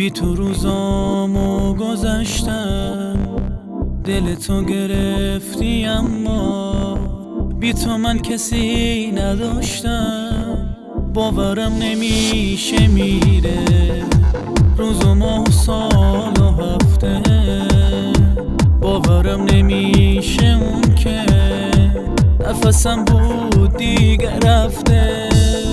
بی تو روزامو گذشتم، دل تو گرفتی اما بی تو من کسی نداشتم. باورم نمیشه میره روز و ماه و سال و هفته، باورم نمیشه اون که نفسم بود دیگه رفته.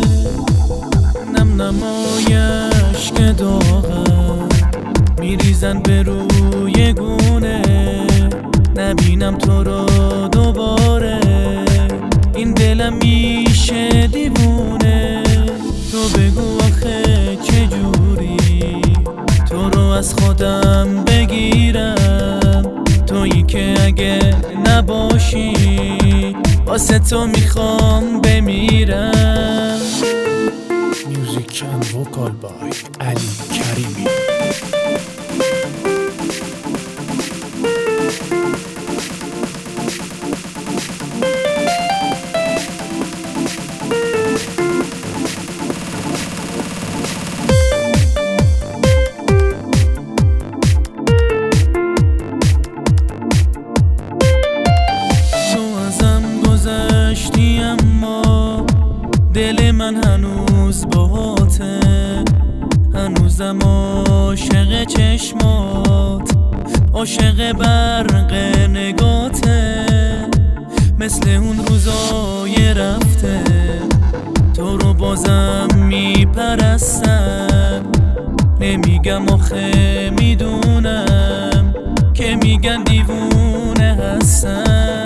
نم نمایش که داغم میریزن به روی گونه، نبینم تو رو دوباره این دلم میشه دیوونه. تو بگو آخه چجوری تو رو از خودم بگیرم، تویی که اگه نباشی واسه تو میخوام بمیرم. میوزیک اند وکال بای علی کریمی. اما دل من هنوز باهاته، هنوزم عاشق چشمات، عاشق برق نگاته. مثل اون روزای رفته تو رو بازم میپرستم، نمیگم آخه میدونم که میگن دیوونه هستم.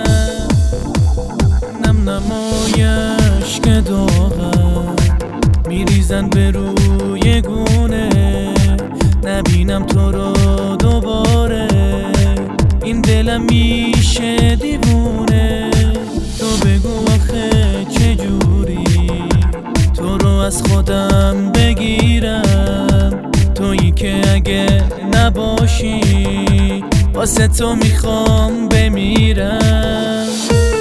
نمایش که داغم میریزن به روی گونه، نبینم تو رو دوباره این دلم میشه دیوونه. تو بگو آخه چجوری تو رو از خودم بگیرم، تویی که اگه نباشی واسه تو میخوام بمیرم.